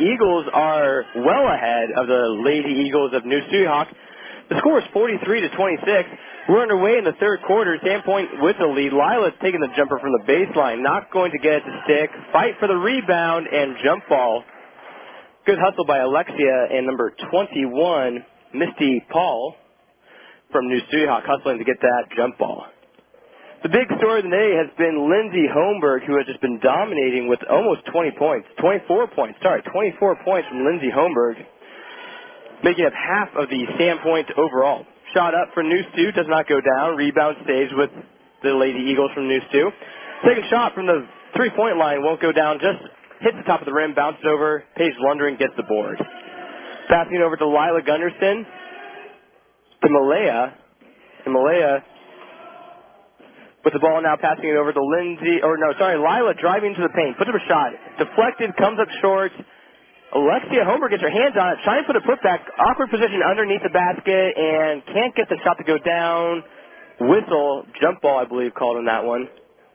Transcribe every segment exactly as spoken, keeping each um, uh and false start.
Eagles are well ahead of the Lady Eagles of New Suyhawk. The score is forty-three to twenty-six. We're underway in the third quarter. Sandpoint with the lead. Lila's taking the jumper from the baseline. Not going to get it to stick. Fight for the rebound and jump ball. Good hustle by Alexia and number twenty-one, Misty Paul from New Suyhawk, hustling to get that jump ball. The big story of the day has been Lindsay Holmberg, who has just been dominating with almost twenty points. twenty-four points, sorry, twenty-four points from Lindsay Holmberg, making up half of the Sandpoint overall. Shot up for New Sioux, does not go down. Rebound stays with the Lady Eagles from New Sioux. Second shot from the three-point line won't go down, just hits the top of the rim, bounces over. Paige Lundering gets the board. Passing over to Lila Gunderson, to Malaya. And Malaya with the ball now, passing it over to Lindsay, or no, sorry, Lila driving to the paint, puts up a shot, deflected, comes up short. Alexia Holmberg gets her hands on it, trying to put a putback, awkward position underneath the basket, and can't get the shot to go down. Whistle, jump ball, I believe, called on that one.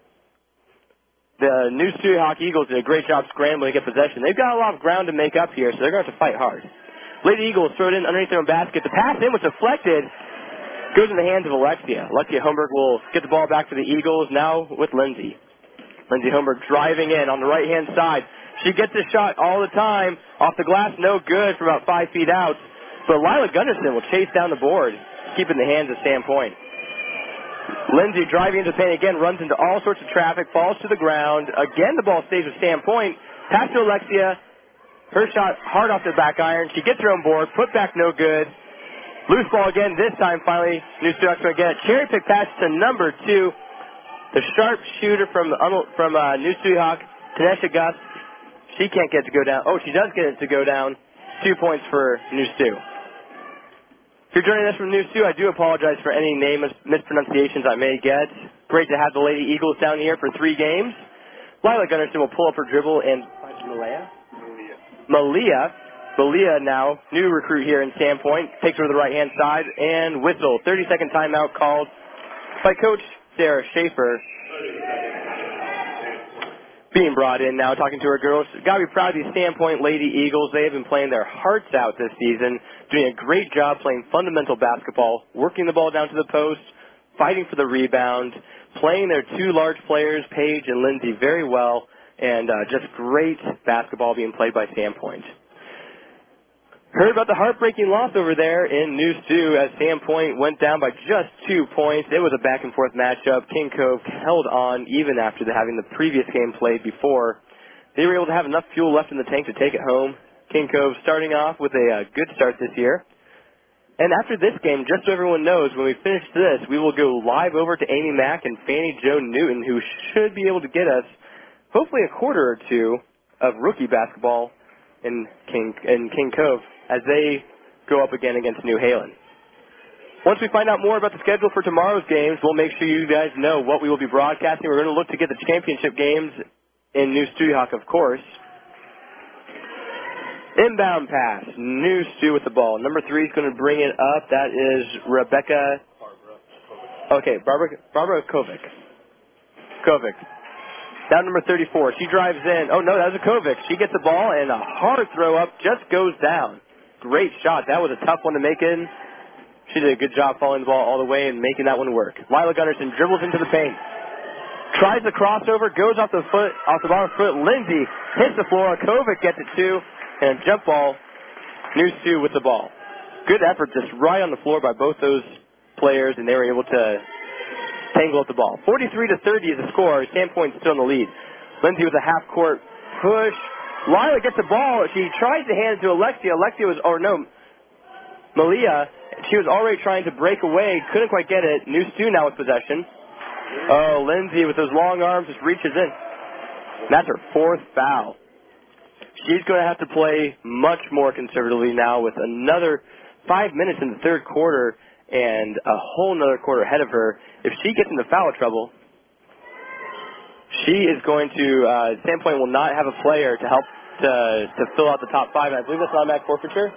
The New Suyhawk Eagles did a great job scrambling to get possession. They've got a lot of ground to make up here, so they're going to have to fight hard. Lady Eagles throw it in underneath their own basket. The pass in was deflected. Goes in the hands of Alexia. Alexia Holmberg will get the ball back to the Eagles, now with Lindsay. Lindsay Holmberg driving in on the right-hand side. She gets this shot all the time. Off the glass, no good for about five feet out. But Lila Gunderson will chase down the board, keep in the hands of Sandpoint. Lindsay driving into the paint again, runs into all sorts of traffic, falls to the ground. Again, the ball stays with Sandpoint. Pass to Alexia. Her shot hard off the back iron. She gets her own board. Put back no good. Loose ball again. This time, finally, New Suyhawk's going to get it. Cherry pick pass to number two. The sharp shooter from from uh, New Suyhawk, Tanesha Gus. She can't get it to go down. Oh, she does get it to go down. Two points for New Sioux. If you're joining us from New Sioux, I do apologize for any name mispronunciations I may get. Great to have the Lady Eagles down here for three games. Lila Gunderson will pull up her dribble and Malia. Malia. Malia now, new recruit here in Sandpoint, takes her to the right-hand side and whistle. thirty-second timeout called by Coach Sarah Schaefer. Being brought in now, talking to her girls. Got to be proud of these Sandpoint Lady Eagles. They have been playing their hearts out this season, doing a great job playing fundamental basketball, working the ball down to the post, fighting for the rebound, playing their two large players, Paige and Lindsay, very well, and uh, just great basketball being played by Sandpoint. Heard about the heartbreaking loss over there in New Sioux as Sandpoint went down by just two points. It was a back-and-forth matchup. King Cove held on even after the, having the previous game played before. They were able to have enough fuel left in the tank to take it home. King Cove starting off with a uh, good start this year. And after this game, just so everyone knows, when we finish this, we will go live over to Amy Mack and Fannie Jo Newton, who should be able to get us hopefully a quarter or two of rookie basketball in King, in King Cove as they go up again against New Halen. Once we find out more about the schedule for tomorrow's games, we'll make sure you guys know what we will be broadcasting. We're going to look to get the championship games in New Suyhawk, of course. Inbound pass. New Sioux with the ball. Number three is going to bring it up. That is Rebecca. Okay, Barbara, Barbara Kovic. Kovic. Down number thirty-four. She drives in. Oh, no, that was a Kovic. She gets the ball, and a hard throw up just goes down. Great shot. That was a tough one to make in. She did a good job following the ball all the way and making that one work. Lila Gunderson dribbles into the paint. Tries the crossover, goes off the foot, off the bottom foot. Lindsay hits the floor. Kovic gets it too. And a jump ball. New Sioux with the ball. Good effort just right on the floor by both those players, and they were able to tangle up the ball. forty-three to thirty is the score. Sandpoint's still in the lead. Lindsay with a half-court push. Lila gets the ball. She tries to hand it to Alexia. Alexia was, or no, Malia. She was already trying to break away. Couldn't quite get it. New Sioux now with possession. Oh, Lindsay with those long arms just reaches in. And that's her fourth foul. She's going to have to play much more conservatively now with another five minutes in the third quarter and a whole nother quarter ahead of her. If she gets into foul trouble, she is going to, uh, Sandpoint will not have a player to help to, to fill out the top five. And I believe that's an automatic forfeiture.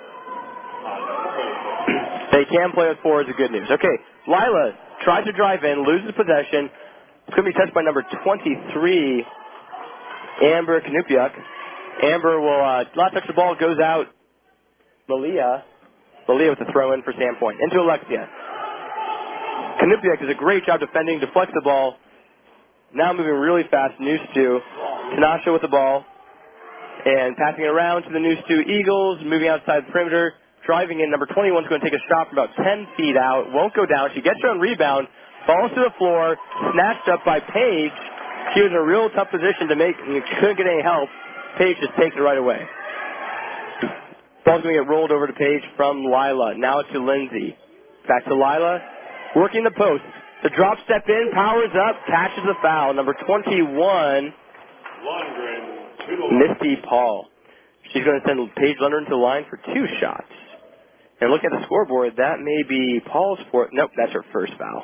They can play with four is the good news. Okay, Lila tries to drive in, loses possession. It's going to be touched by number twenty-three, Amber Kanupiuk. Amber will uh, not touch the ball, goes out. Malia. Malia with the throw in for Sandpoint. Into Alexia. Kanupiak does a great job defending, deflects the ball. Now moving really fast, News two. Tanasha with the ball. And passing it around to the News two Eagles, moving outside the perimeter. Driving in, number twenty-one is going to take a shot from about ten feet out. Won't go down. She gets her own rebound. Falls to the floor. Snatched up by Paige. She was in a real tough position to make and couldn't get any help. Paige just takes it right away. Ball's going to get rolled over to Paige from Lila. Now to Lindsay. Back to Lila. Working the post. The drop step in. Powers up. Catches the foul. Number twenty-one. Lundgren. Misty Paul. She's going to send Paige Lundgren to the line for two shots. And look at the scoreboard. That may be Paul's fourth. Nope, that's her first foul.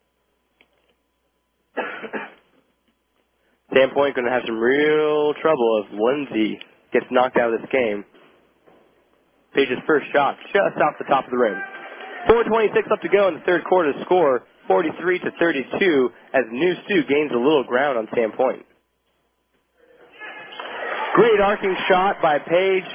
Sandpoint going to have some real trouble if Lindsay gets knocked out of this game. Paige's first shot just off the top of the rim. four twenty-six left to go in the third quarter to score forty-three to thirty-two as News two gains a little ground on Sandpoint. Great arcing shot by Paige.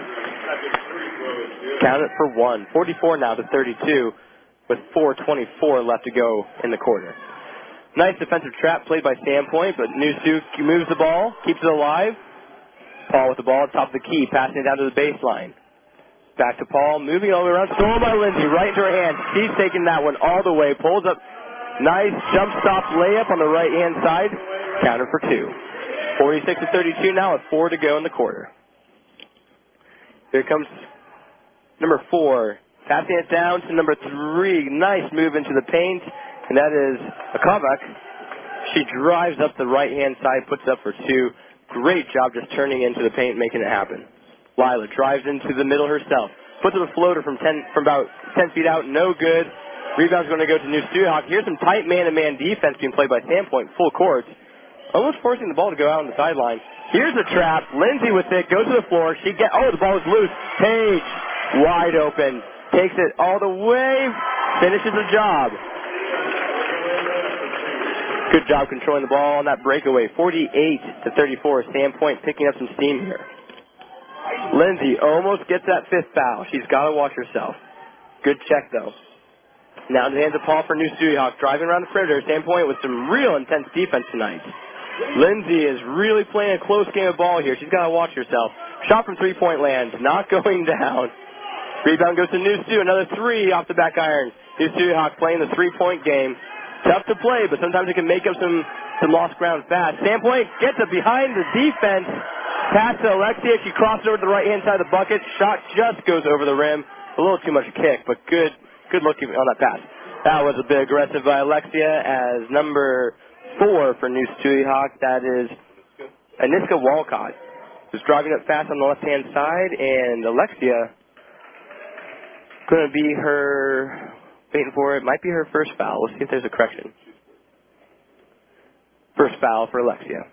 Count it for one. forty-four now to thirty-two with four twenty-four left to go in the quarter. Nice defensive trap played by Sandpoint, but News two moves the ball, keeps it alive. Paul with the ball at top of the key, passing it down to the baseline. Back to Paul, moving all the way around. Stolen by Lindsay, right into her hand. She's taking that one all the way. Pulls up. Nice jump stop layup on the right-hand side. Counter for two. forty-six to thirty-two now with four to go in the quarter. Here comes number four. Passing it down to number three. Nice move into the paint. And that is Akavak. She drives up the right-hand side, puts it up for two. Great job just turning into the paint, making it happen. Lila drives into the middle herself. Puts up a floater from ten, from about ten feet out. No good. Rebound's going to go to New Studihawk. Here's some tight man-to-man defense being played by Sandpoint. Full court. Almost forcing the ball to go out on the sideline. Here's a trap. Lindsay with it. Goes to the floor. She get. Oh, the ball is loose. Paige wide open. Takes it all the way. Finishes the job. Good job controlling the ball on that breakaway. forty-eight to thirty-four. Sandpoint picking up some steam here. Lindsay almost gets that fifth foul. She's got to watch herself. Good check, though. Now in the hands of Paul for New Studihawk. Driving around the perimeter. Sandpoint with some real intense defense tonight. Lindsay is really playing a close game of ball here. She's got to watch herself. Shot from three-point land. Not going down. Rebound goes to New Stu. Another three off the back iron. New Studihawk playing the three-point game. Tough to play, but sometimes it can make up some, some lost ground fast. Sandpoint gets it behind the defense. Pass to Alexia. She crosses over to the right-hand side of the bucket. Shot just goes over the rim. A little too much kick, but good good looking on that pass. That was a bit aggressive by Alexia as number four for New Studihawk. That is Aniska Walcott. Just driving it fast on the left-hand side, and Alexia going to be her... Waiting for it. Might be her first foul. We'll see if there's a correction. First foul for Alexia.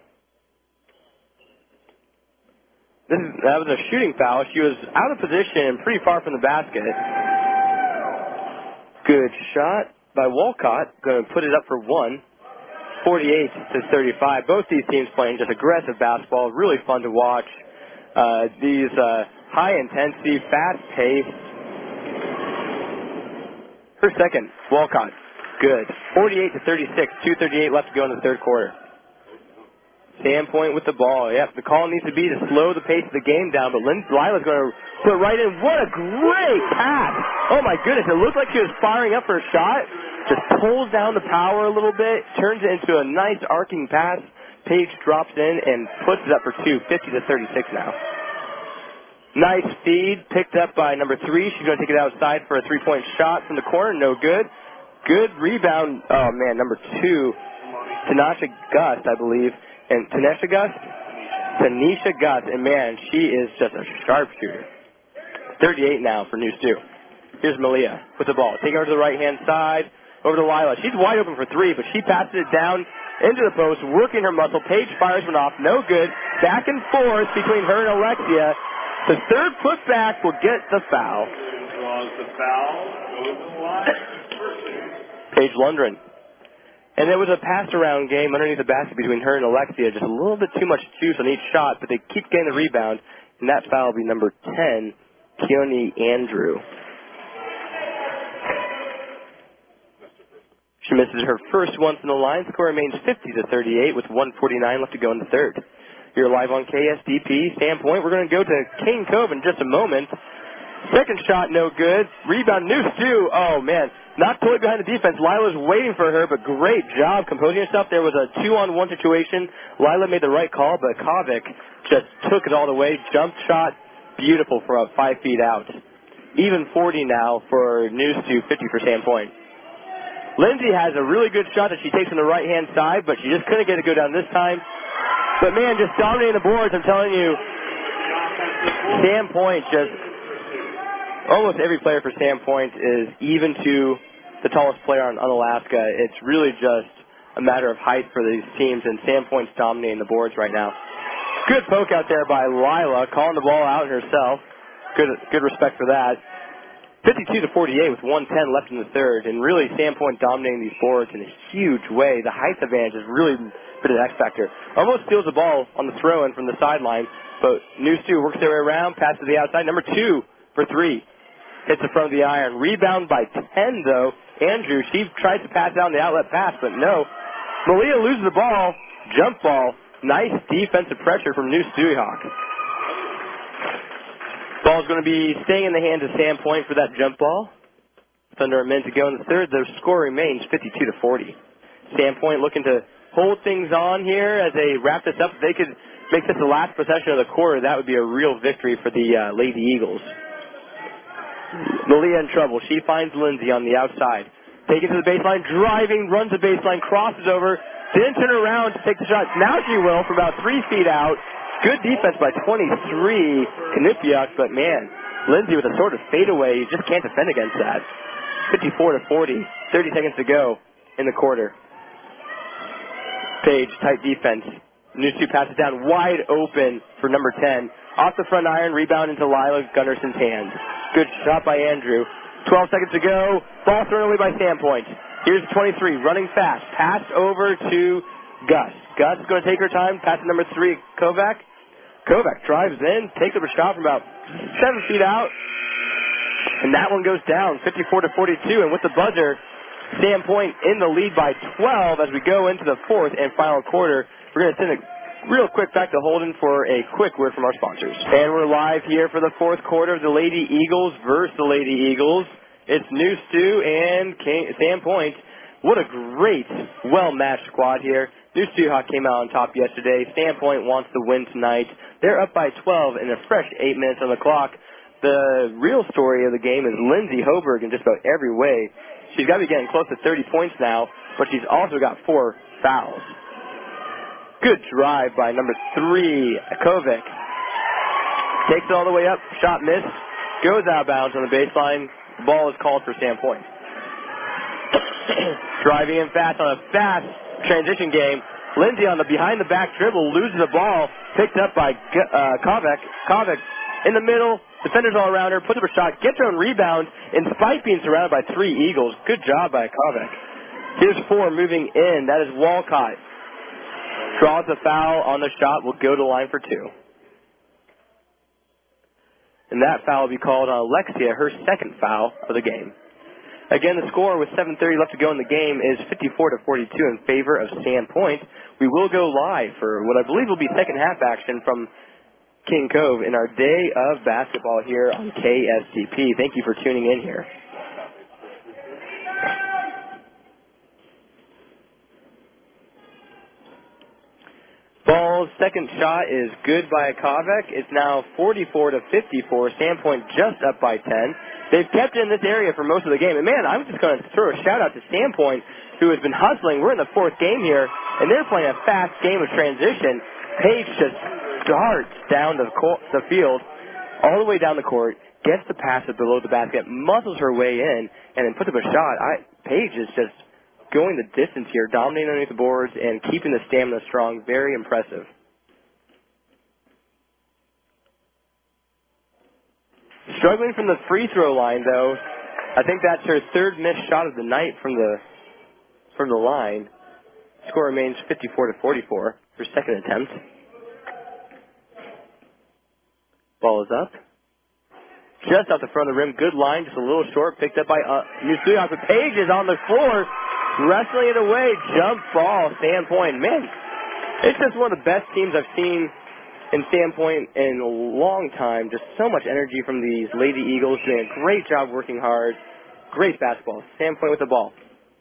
This is, that was a shooting foul. She was out of position, pretty far from the basket. Good shot by Walcott. Going to put it up for one. forty-eight to thirty-five. Both these teams playing just aggressive basketball. Really fun to watch. Uh, these uh, high intensity, fast pace. Her second, Walcott. Good. forty-eight to thirty-six. two thirty-eight left to go in the third quarter. Sandpoint with the ball. Yep, the call needs to be to slow the pace of the game down, but Lynn Lila's going to put it right in. What a great pass. Oh, my goodness. It looked like she was firing up for a shot. Just pulls down the power a little bit, turns it into a nice arcing pass. Paige drops in and puts it up for two, fifty to thirty-six now. Nice feed, picked up by number three. She's going to take it outside for a three-point shot from the corner. No good. Good rebound. Oh, man, number two, Tanisha Gust, I believe. And Tanisha Gust? Tanisha Gust. And, man, she is just a sharpshooter. thirty-eight now for News two. Here's Malia with the ball. Taking her to the right-hand side. Over to Lila. She's wide open for three, but she passes it down into the post, working her muscle. Paige fires one off. No good. Back and forth between her and Alexia. The third putback will get the foul. The foul goes to the line. Paige Lundgren And it was a pass-around game underneath the basket between her and Alexia. Just a little bit too much juice on each shot, but they keep getting the rebound. And that foul will be number ten, Keone Andrew. She misses her first once in the line. Score remains fifty to thirty-eight with one forty-nine left to go in the third. You're live on K S D P Standpoint. We're going to go to King Cove in just a moment. Second shot, no good. Rebound, New Stu. Oh, man. Not totally behind the defense. Lila's waiting for her, but great job composing herself. There was a two-on-one situation. Lila made the right call, but Kovic just took it all the way. Jump shot, beautiful for a five feet out. Even forty now for New Stu, fifty for Sandpoint. Lindsay has a really good shot that she takes on the right-hand side, but she just couldn't get it to go down this time. But, man, just dominating the boards, I'm telling you. Sandpoint just... Almost every player for Sandpoint is even to the tallest player on, on Alaska. It's really just a matter of height for these teams, and Sandpoint's dominating the boards right now. Good poke out there by Lila, calling the ball out herself. Good, good respect for that. fifty-two to forty-eight with one ten left in the third, and really Sandpoint dominating these boards in a huge way. The height advantage has really been an X factor. Almost steals the ball on the throw-in from the sideline, but New Stu works their way around, passes to the outside. Number two for three. Hits the front of the iron. Rebound by ten, though. Andrew, she tries to pass down the outlet pass, but no. Malia loses the ball. Jump ball. Nice defensive pressure from New Stuyhawk. Ball's going to be staying in the hands of Sandpoint for that jump ball. With under a minute to go in the third, the score remains fifty-two to forty. Sandpoint looking to hold things on here as they wrap this up. If they could make this the last possession of the quarter, that would be a real victory for the uh, Lady Eagles. Malia in trouble. She finds Lindsay on the outside. Taking to the baseline, driving, runs the baseline, crosses over, didn't turn around to take the shot. Now she will from about three feet out. Good defense by twenty-three, Kanupiak, but man, Lindsay with a sort of fadeaway, you just can't defend against that. fifty-four to forty, thirty seconds to go in the quarter. Page, tight defense. New Stu passes down wide open for number ten. Off the front iron, rebound into Lila Gunnarson's hands. Good shot by Andrew. twelve seconds to go. Ball thrown away by Sandpoint. Here's twenty-three, running fast. Pass over to Gus. Gus is going to take her time. Pass to number three, Kovac. Kovac drives in, takes up a shot from about seven feet out. And that one goes down, fifty-four to forty-two. And with the buzzer, Sandpoint in the lead by twelve as we go into the fourth and final quarter. We're going to send it real quick back to Holden for a quick word from our sponsors. And we're live here for the fourth quarter of the Lady Eagles versus the Lady Eagles. It's New Stu and Sandpoint. What a great, well-matched squad here. New Stuyhawk came out on top yesterday. Sandpoint wants to win tonight. They're up by twelve in a fresh eight minutes on the clock. The real story of the game is Lindsay Hoberg in just about every way. She's got to be getting close to thirty points now, but she's also got four fouls. Good drive by number three, Kovic. Takes it all the way up. Shot missed. Goes out of bounds on the baseline. Ball is called for Sandpoint. Driving in fast on a fast transition game. Lindsay on the behind-the-back dribble loses the ball. Picked up by uh, Kovic. Kovic in the middle. Defenders all around her. Puts up a shot. Gets her own rebound in spite being surrounded by three Eagles. Good job by Kovic. Here's four moving in. That is Walcott. Draws a foul on the shot, will go to line for two. And that foul will be called on Alexia, her second foul of the game. Again, the score with seven thirty left to go in the game is fifty-four to forty-two in favor of Sandpoint. We will go live for what I believe will be second half action from King Cove in our day of basketball here on K S T P. Thank you for tuning in here. Ball's second shot is good by Kovac. It's now forty-four to fifty-four. Sandpoint just up by ten. They've kept it in this area for most of the game. And, man, I'm just going to throw a shout-out to Sandpoint, who has been hustling. We're in the fourth game here, and they're playing a fast game of transition. Paige just darts down the, court, the field, all the way down the court, gets the pass below the basket, muscles her way in, and then puts up a shot. I, Paige is just going the distance here, dominating underneath the boards and keeping the stamina strong. Very impressive. Struggling from the free throw line, though. I think that's her third missed shot of the night from the from the line. Score remains fifty-four to forty-four for second attempt. Ball is up. Just out the front of the rim. Good line, just a little short. Picked up by uh, New Studio. But Page is on the floor, wrestling it away. Jump ball, Sandpoint. Man, it's just one of the best teams I've seen in Sandpoint in a long time. Just so much energy from these Lady Eagles. Doing a great job working hard. Great basketball. Sandpoint with the ball.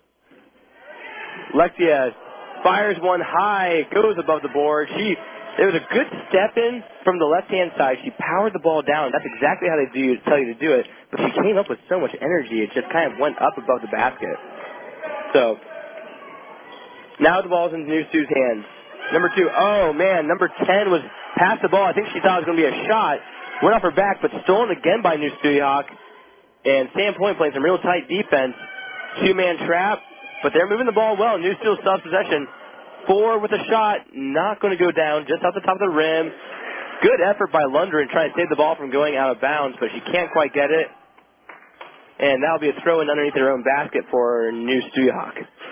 Lexia fires one high, goes above the board. She, it was a good step in from the left-hand side. She powered the ball down. That's exactly how they do tell you to do it. But she came up with so much energy, it just kind of went up above the basket. So, now the ball's in New Sue's hands. Number two, oh man, number ten was past the ball. I think she thought it was going to be a shot. Went off her back, but stolen again by New Studio Hawk. And Sandpoint playing some real tight defense. Two-man trap, but they're moving the ball well. New Studio self-possession. Four with a shot, not going to go down, just off the top of the rim. Good effort by Lundgren trying to save the ball from going out of bounds, but she can't quite get it. And that'll be a throw-in underneath their own basket for New Studio Hawk.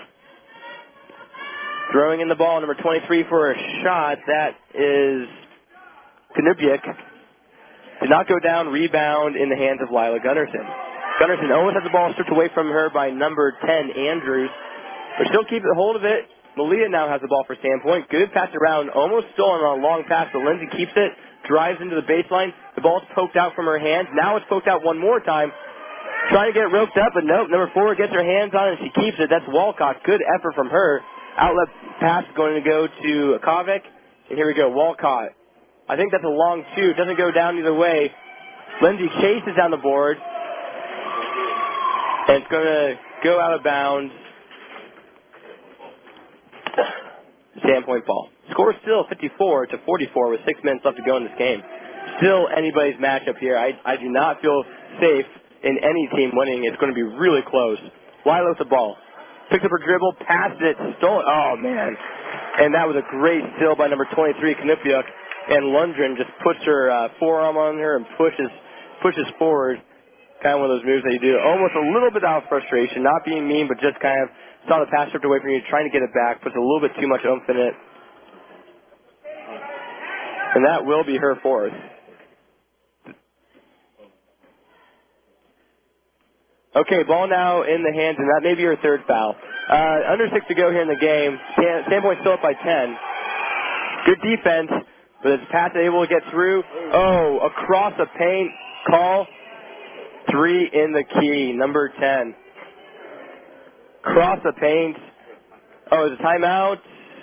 Throwing in the ball, number twenty-three for a shot. That is Kanupiak. Did not go down. Rebound in the hands of Lila Gunnarsson. Gunnarsson almost had the ball stripped away from her by number ten, Andrews. But still keep a hold of it. Malia now has the ball for Sandpoint. Good pass around. Almost stolen on a long pass, but Lindsay keeps it. Drives into the baseline. The ball's poked out from her hands. Now it's poked out one more time. Trying to get it roped up, but nope. Number four gets her hands on it and she keeps it. That's Walcott. Good effort from her. Outlet pass going to go to Kovic. And here we go, Walcott. I think that's a long two. Doesn't go down either way. Lindsay chases down the board. And it's going to go out of bounds. Sandpoint ball. Score still fifty-four to forty-four with six minutes left to go in this game. Still anybody's matchup here. I, I do not feel safe in any team winning. It's going to be really close. Lila with the ball. Picks up her dribble, passed it, stole it. Oh, man. And that was a great steal by number twenty-three, Kanupiak. And Lundgren just puts her uh, forearm on her and pushes pushes forward. Kind of one of those moves that you do. Almost a little bit out of frustration. Not being mean, but just kind of saw the pass stripped away from you, trying to get it back. Puts a little bit too much oomph in it. And that will be her fourth. Okay, ball now in the hands, and that may be her third foul. Uh, under six to go here in the game. Sandpoint still up by ten. Good defense, but it's pass able to get through. Oh, across the paint. Call. Three in the key, number ten. Cross the paint. Oh, it's a timeout.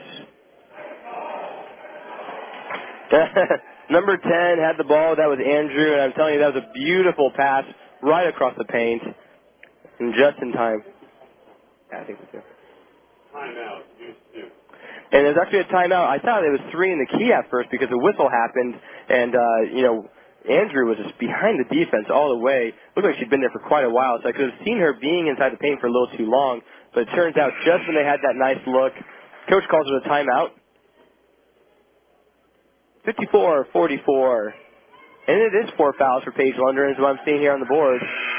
Number ten had the ball. That was Andrew, and I'm telling you, that was a beautiful pass right across the paint. And just in time. Yeah, I think so too. Timeout. And there's actually a timeout. I thought it was three in the key at first because the whistle happened, and, uh, you know, Andrew was just behind the defense all the way. Looked like she'd been there for quite a while, so I could have seen her being inside the paint for a little too long. But it turns out just when they had that nice look, coach calls it a timeout. fifty-four forty-four. And it is four fouls for Paige Lundgren, is what I'm seeing here on the board.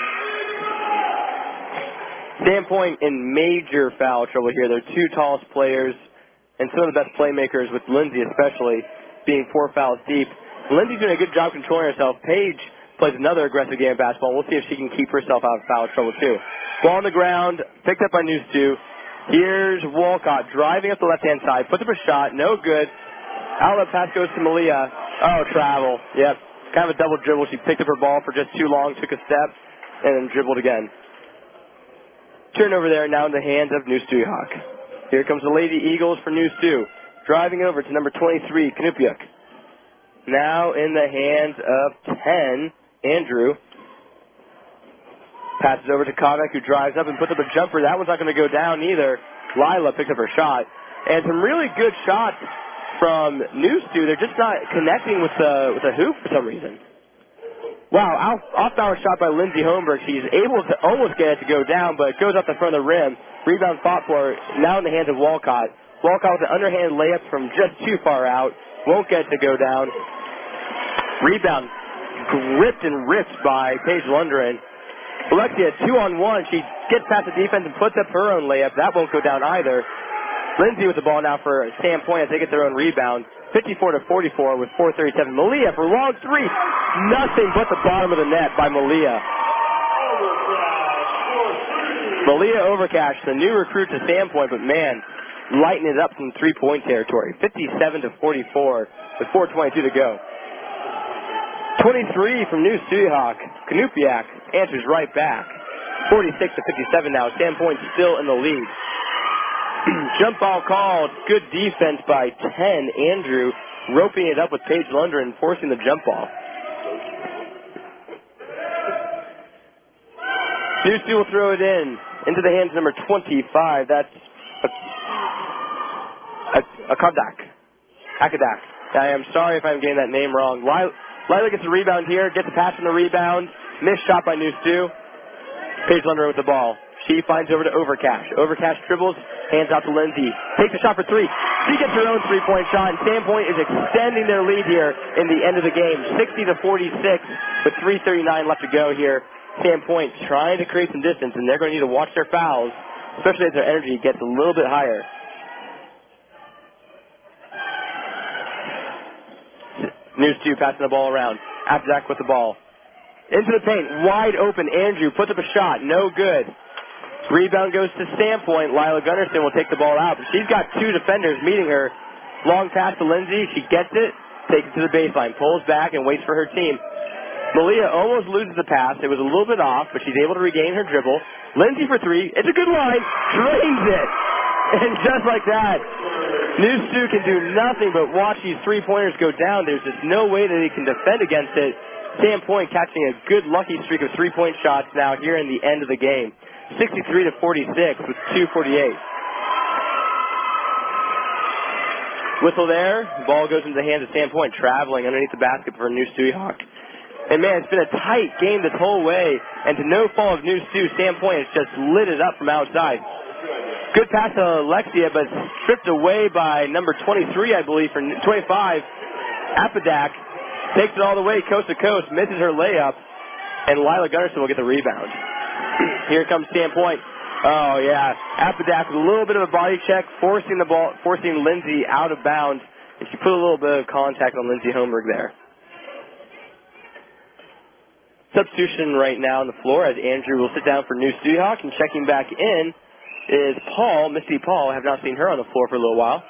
Sandpoint in major foul trouble here. They're two tallest players and some of the best playmakers, with Lindsay especially, being four fouls deep. Lindsay's doing a good job controlling herself. Paige plays another aggressive game of basketball. We'll see if she can keep herself out of foul trouble, too. Ball on the ground, picked up by New Stu. Here's Walcott driving up the left-hand side, puts up a shot, no good. Outlet pass goes to Malia. Oh, travel. Yep. Kind of a double dribble. She picked up her ball for just too long, took a step, and then dribbled again. Turnover there, now in the hands of New Stu Hawk. Here comes the Lady Eagles for New Stu. Driving over to number twenty-three, Kanupiak. Now in the hands of ten, Andrew. Passes over to Kovic, who drives up and puts up a jumper. That one's not going to go down either. Lila picks up her shot. And some really good shots from New Stu. They're just not connecting with the, with the hoop for some reason. Wow, off, off-balance shot by Lindsay Holmberg. She's able to almost get it to go down, but it goes up the front of the rim. Rebound fought for, now in the hands of Walcott. Walcott with an underhand layup from just too far out. Won't get it to go down. Rebound gripped and ripped by Paige Lundgren. Alexia, two on one. She gets past the defense and puts up her own layup. That won't go down either. Lindsay with the ball now for Sandpoint as they get their own rebound. fifty-four to forty-four with four thirty-seven. Malia for long three. Nothing but the bottom of the net by Malia. Malia Overcash, the new recruit to Sandpoint, but man, lighten it up from three-point territory. fifty-seven to forty-four with four twenty-two to go. twenty-three from New Suyhawk. Kanupiak answers right back. forty-six to fifty-seven now. Sandpoint still in the lead. Jump ball called. Good defense by ten. Andrew roping it up with Paige Lundgren, forcing the jump ball. New Sioux will throw it in into the hands of number twenty-five. That's a, a, a Akadak. Akadak. I am sorry if I'm getting that name wrong. Lila, Lila gets the rebound here, gets a pass on the rebound. Missed shot by New Sioux. Paige Lundgren with the ball. She finds over to Overcash. Overcash dribbles, hands out to Lindsay. Takes a shot for three. She gets her own three-point shot, and Sandpoint is extending their lead here in the end of the game. sixty to forty-six with three thirty-nine left to go here. Sandpoint trying to create some distance, and they're going to need to watch their fouls, especially as their energy gets a little bit higher. News two passing the ball around. Apzak with the ball. Into the paint, wide open. Andrew puts up a shot, no good. Rebound goes to Sandpoint. Lila Gunnarsson will take the ball out, but she's got two defenders meeting her. Long pass to Lindsay. She gets it, takes it to the baseline, pulls back, and waits for her team. Malia almost loses the pass. It was a little bit off, but she's able to regain her dribble. Lindsay for three. It's a good line. Drains it. And just like that, New Sioux can do nothing but watch these three-pointers go down. There's just no way that they can defend against it. Sandpoint catching a good lucky streak of three-point shots now here in the end of the game. sixty-three to forty-six with two forty-eight. Whistle there. Ball goes into the hands of Sandpoint, traveling underneath the basket for New Suyhawk. And man, it's been a tight game this whole way, and to no fault of New Sioux, Sandpoint has just lit it up from outside. Good pass to Alexia, but stripped away by number twenty-three, I believe, for twenty-five. Apadak takes it all the way coast to coast, misses her layup, and Lila Gunnarsson will get the rebound. Here comes Sandpoint. Oh yeah, Apadak with a little bit of a body check, forcing the ball, forcing Lindsay out of bounds, and she put a little bit of contact on Lindsay Holmberg there. Substitution right now on the floor as Andrew will sit down for New Suyhawk, and checking back in is Paul, Misty Paul. I have not seen her on the floor for a little while.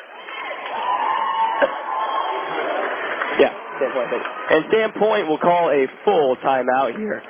Yeah, Sandpoint. And Sandpoint will call a full timeout here.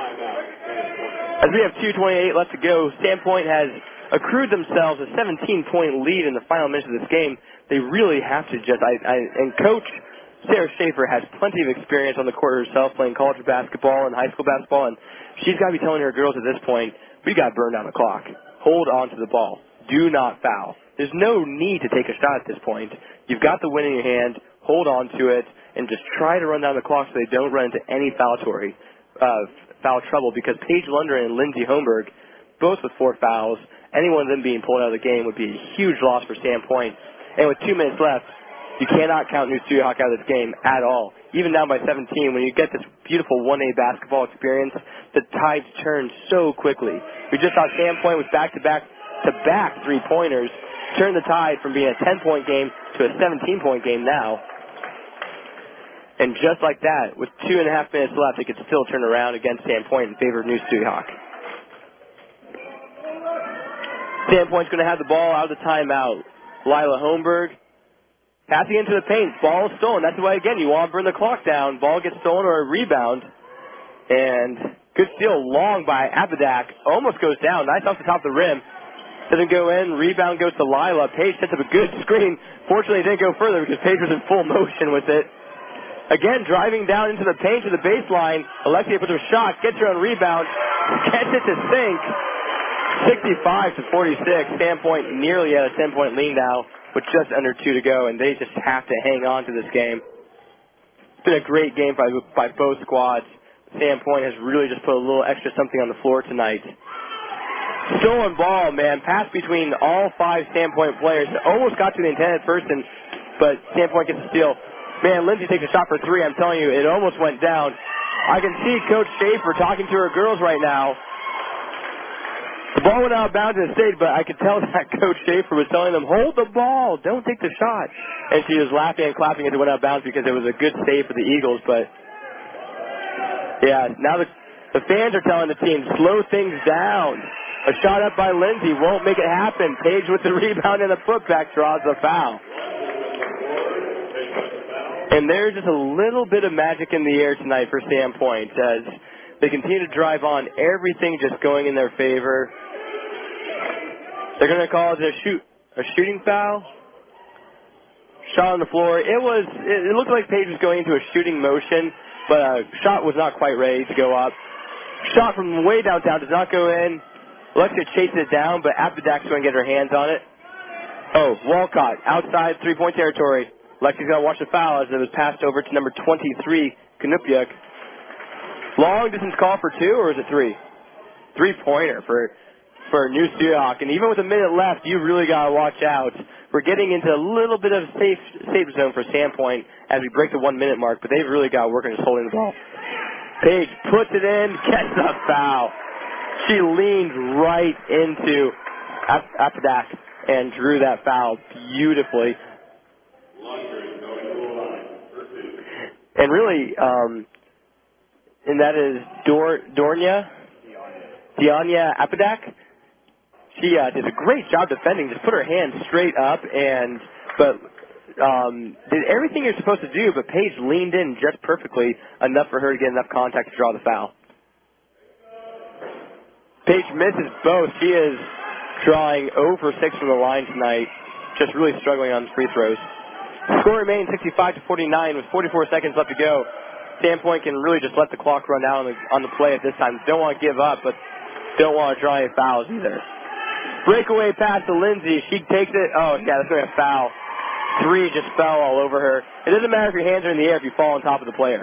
As we have two twenty-eight left to go, Sandpoint has accrued themselves a seventeen-point lead in the final minutes of this game. They really have to just, I, I, and Coach Sarah Schaefer has plenty of experience on the court herself playing college basketball and high school basketball, and she's got to be telling her girls at this point, we got to burn down the clock. Hold on to the ball. Do not foul. There's no need to take a shot at this point. You've got the win in your hand. Hold on to it, and just try to run down the clock so they don't run into any foul, tory, uh, foul trouble, because Paige Lundgren and Lindsay Holmberg, both with four fouls, any one of them being pulled out of the game would be a huge loss for Sandpoint. And with two minutes left, you cannot count New Suyhawk out of this game at all. Even down by seventeen, when you get this beautiful one A basketball experience, the tides turn so quickly. We just saw Sandpoint with back-to-back-to-back three-pointers turn the tide from being a ten-point game to a seventeen-point game now. And just like that, with two and a half minutes left, it could still turn around against Sandpoint in favor of New Suyhawk. Sandpoint's going to have the ball out of the timeout. Lila Holmberg passing into the paint. Ball is stolen. That's why, again, you want to burn the clock down. Ball gets stolen or a rebound. And good steal long by Apadak. Almost goes down. Nice off the top of the rim. Doesn't go in. Rebound goes to Lila. Paige sets up a good screen. Fortunately, it didn't go further because Paige was in full motion with it. Again, driving down into the paint to the baseline. Alexia puts her shot. Gets her own rebound. Gets it to sink. sixty-five to forty-six. Sandpoint nearly at a ten-point lead now, with just under two to go, and they just have to hang on to this game. It's been a great game by, by both squads. Sandpoint has really just put a little extra something on the floor tonight. Stolen ball, man. Pass between all five Sandpoint players. Almost got to the intended person, but Sandpoint gets a steal. Man, Lindsay takes a shot for three. I'm telling you, it almost went down. I can see Coach Schaefer talking to her girls right now. The Ball went out of bounds and it stayed, but I could tell that Coach Schaefer was telling them, hold the ball, don't take the shot. And she was laughing and clapping as it went out of bounds because it was a good save for the Eagles. But, yeah, now the, the fans are telling the team, slow things down. A shot up by Lindsay won't make it happen. Paige with the rebound and the putback draws the foul. And there's just a little bit of magic in the air tonight for Sandpoint as they continue to drive on, everything just going in their favor. They're going to call it a shoot, a shooting foul. Shot on the floor. It was, it looked like Paige was going into a shooting motion, but a shot was not quite ready to go up. Shot from way downtown does not go in. Alexia chases it down, but Apodak's going to get her hands on it. Oh, Walcott, outside three-point territory. Lexi's going to watch the foul as it was passed over to number twenty-three, Kanupiuk. Long distance call for two, or is it three? Three-pointer for for New Seahawk. And even with a minute left, you really got to watch out. We're getting into a little bit of safe safe zone for Sandpoint as we break the one-minute mark, but they've really got to work on just holding the ball. Paige puts it in, gets the foul. She leaned right into Apodak and drew that foul beautifully. And really, um, and that is Dor Dornia, Dianya Apodak. She uh, did a great job defending. Just put her hands straight up and, but um, did everything you're supposed to do. But Paige leaned in just perfectly enough for her to get enough contact to draw the foul. Paige misses both. She is drawing zero for six from the line tonight. Just really struggling on free throws. Score remains sixty-five to forty-nine with forty-four seconds left to go. Sandpoint can really just let the clock run out on the, on the play at this time. Don't want to give up, but don't want to draw any fouls either. Breakaway pass to Lindsay. She takes it. Oh, yeah, that's going to be a foul. Three just fell all over her. It doesn't matter if your hands are in the air if you fall on top of the player.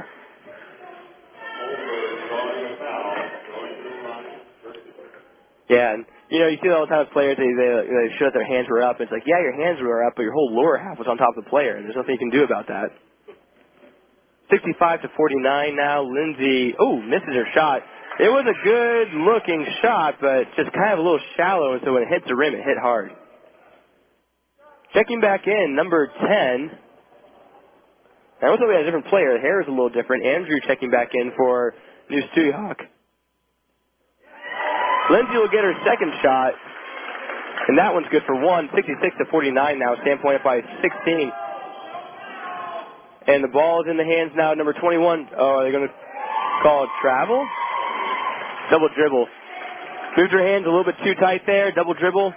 Yeah, and, you know, you see all the time with players, they, they, they show that their hands were up. It's like, yeah, your hands were up, but your whole lower half was on top of the player, and there's nothing you can do about that. sixty-five to forty-nine now. Lindsay, oh, misses her shot. It was a good-looking shot, but just kind of a little shallow, and so when it hits the rim, it hit hard. Checking back in, number ten. I also we had a different player. The hair is a little different. Andrew checking back in for New Seahawk. Lindsay will get her second shot, and that one's good for one. sixty-six to forty-nine now. Sandpoint up by sixteen. And the ball is in the hands now of number twenty-one. Oh, are they going to call it travel? Double dribble. Moved her hands a little bit too tight there. Double dribble.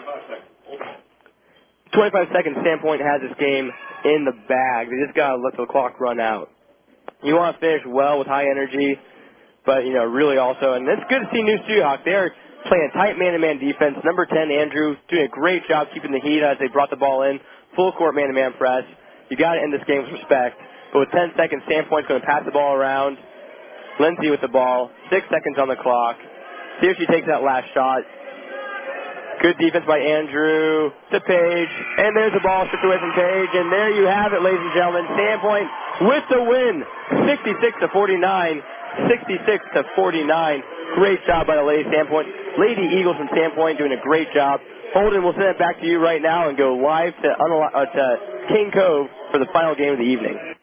twenty-five seconds. Sandpoint has this game in the bag. They just got to let the clock run out. You want to finish well with high energy, but, you know, really also, and it's good to see New Seahawk. They're playing tight man-to-man defense. Number ten, Andrew, doing a great job keeping the heat as they brought the ball in. Full court man-to-man press. You got to end this game with respect. But with ten seconds, Sandpoint's going to pass the ball around. Lindsay with the ball. Six seconds on the clock. See if she takes that last shot. Good defense by Andrew to Paige. And there's the ball stripped away from Paige. And there you have it, ladies and gentlemen. Sandpoint with the win. sixty-six to forty-nine. sixty-six to forty-nine. Great job by the Lady Sandpoint. Lady Eagles from Sandpoint doing a great job. Holden, we'll send it back to you right now and go live to, uh, to King Cove for the final game of the evening.